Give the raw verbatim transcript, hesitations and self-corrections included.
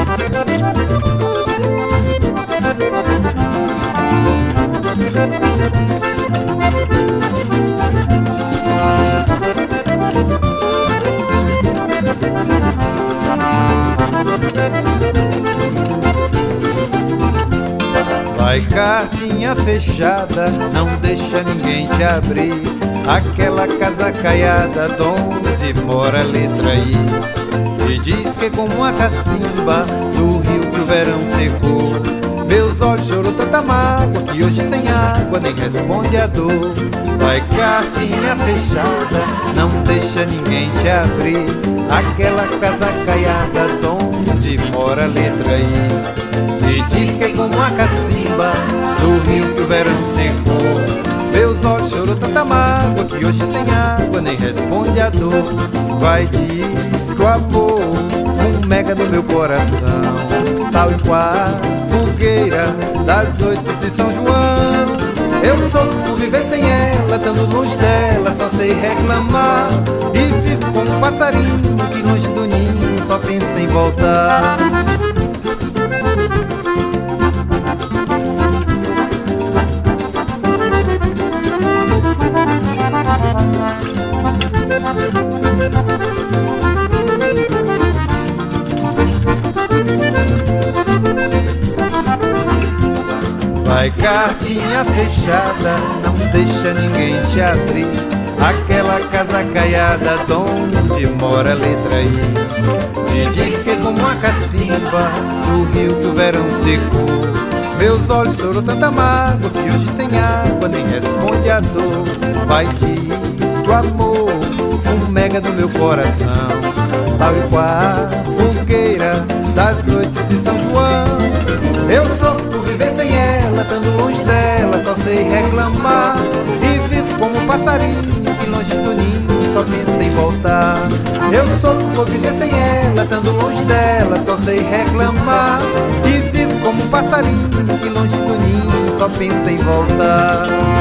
Vai, cartinha fechada, não deixa ninguém te abrir. Aquela casa caiada, donde mora a letra I. E diz que como uma cacimba do rio que o verão secou, meus olhos chorou tanta mágoa que hoje sem água nem responde a dor. Vai, cartinha fechada, não deixa ninguém te abrir. Aquela casa caiada, donde mora a letra I. E diz que é como a cacimba do rio que o verão secou, meus olhos chorou tanta mágoa que hoje sem água nem responde a dor. Vai, diz que o amor fumega no meu coração, tal e qual fogueira das noites de São João. Eu sofro por viver sem ela, estando longe dela, só sei reclamar. E vivo como um passarinho que longe do ninho só pensa em voltar. Vai, cartinha fechada, não deixa ninguém te abrir. Aquela casa caiada, donde mora a letra I. E diz que é como uma cacimba do rio que o verão secou, meus olhos chorou tanta mágoa que hoje sem água nem responde a dor. Vai, diz que o amor fumega no meu coração, tal e qual fogueira das noites de São João. Eu sofro por viver sem ela, estando longe dela, só sei reclamar. E vivo como um passarinho que longe do ninho só pensa em voltar. Eu sofro por viver sem ela, estando longe dela, só sei reclamar. E vivo como um passarinho que longe do ninho só pensa em voltar.